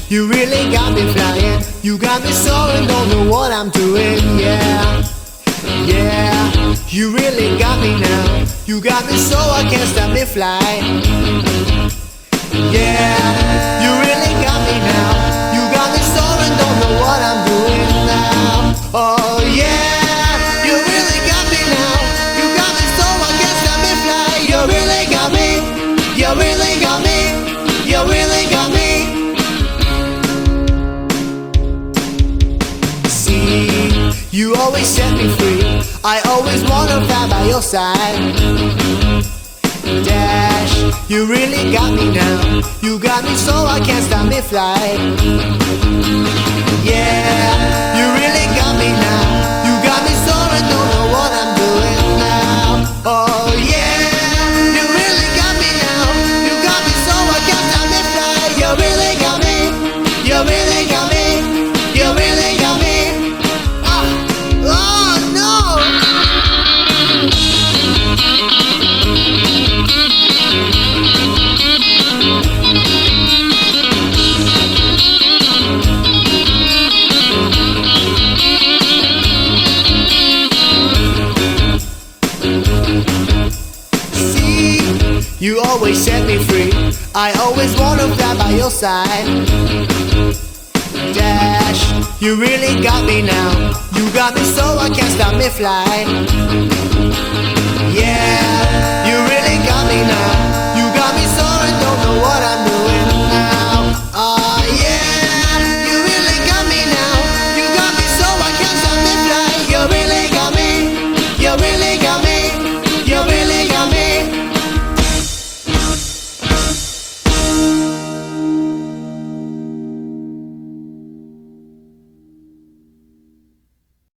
You really got me flying. You got me soaring, don't know what I'm doing. Yeah, yeah. You really got me now. You got me so I can't stop me fly. Yeah, you really got me now. You got me soaring, don't know what I'm doing now. Oh yeah, you really got me now. You got me so I can't stop me fly. You really got me. You really got me. You really got me. See, you always set me free. I always wanna fly by your side. Dash, you really got me now. You got me so I can't stop me fly. Yeah, you really got me now. You got me soaring, don't know what I'm doing now. Oh yeah, you really got me now. You got me so I can't stop me fly. You really got me. You really got me. You really got me. Oh no. You always set me free. I always wanna fly by your side. Dash, you really got me now. You got me so I can't stop me fly. Yeah, you really got me now.